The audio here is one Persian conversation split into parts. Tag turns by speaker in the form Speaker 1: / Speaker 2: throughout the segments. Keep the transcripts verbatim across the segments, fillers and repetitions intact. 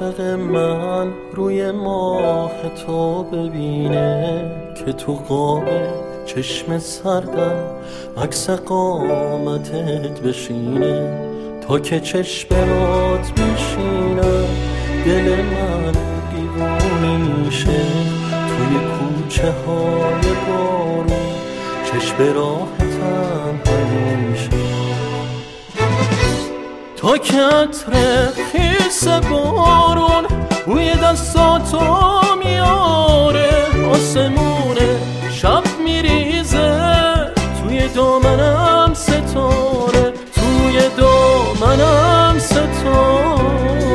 Speaker 1: عاشق من روی ماه تو ببینه که تو قاب چشم سردم عکس قامتت بشینه، تا که چشم برات بشینم دل من دیوونه میشه. توی کوچه های بارون چشم راحتم همیشه، تا که عطر خیس بارون بوی دستاتو میاره. آسمونه شب میریزه توی دامنم ستاره، توی دامنم ستاره.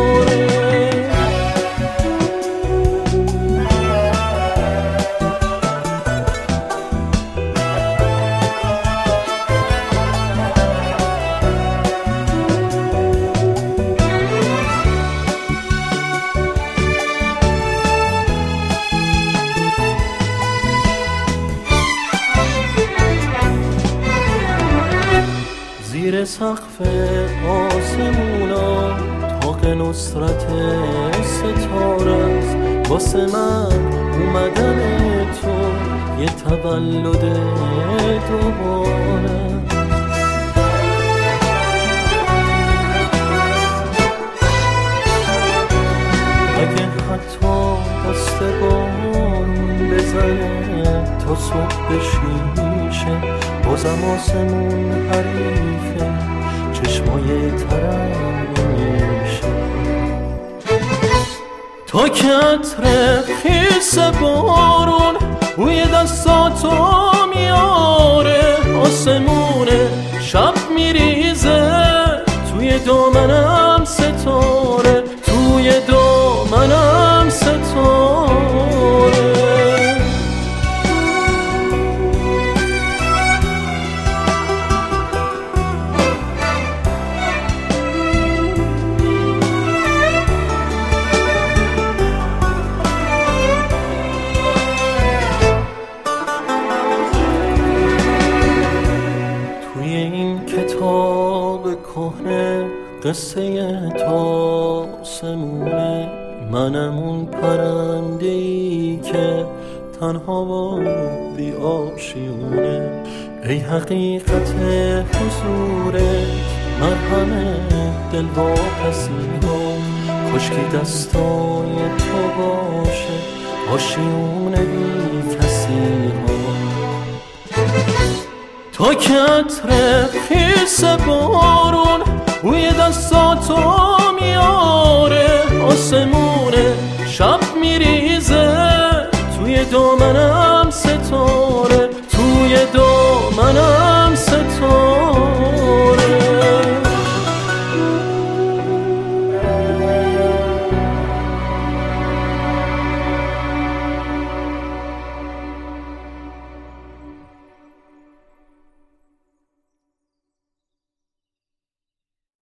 Speaker 1: زیر سقف آسمونا طاق نصرت ستاره است، واسه من اومدن تو یه تولد دوباره. اگه حتی دست بارون بزنه تا صبح بشیشه، بازم آسمون حریفه چشمای ترم نمیشه. تا که عطر خیس بارون بوی دستاتو میاره. آسمونه شب میریزه توی دامنم ستاره، توی دامنم ستاره. کتاب کهنه قصه تاسمونه، منم اون پرنده‌ای که تنها با بی آشیونه. ای حقیقت حضورت مرهم دل واپسی ها، کشکی دستای تو باشه آشیونه بی کسی ها. تا که عطر خیس بارون بوی دستاتو میاره. آسمونه شب میریزه توی دامنم ستاره،